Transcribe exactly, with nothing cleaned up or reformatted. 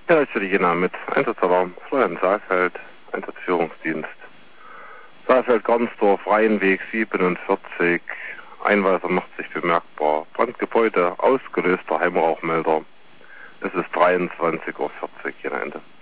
Ja, ich würde Jena mit Einsatzalarm Florian Saalfeld, Einsatzführungsdienst. Saalfeld, Garnsdorf, Rheinweg siebenundvierzig, Einweiser macht sich bemerkbar. Brandgebäude, ausgelöster Heimrauchmelder. Es ist dreiundzwanzig Uhr vierzig, Jena Ende.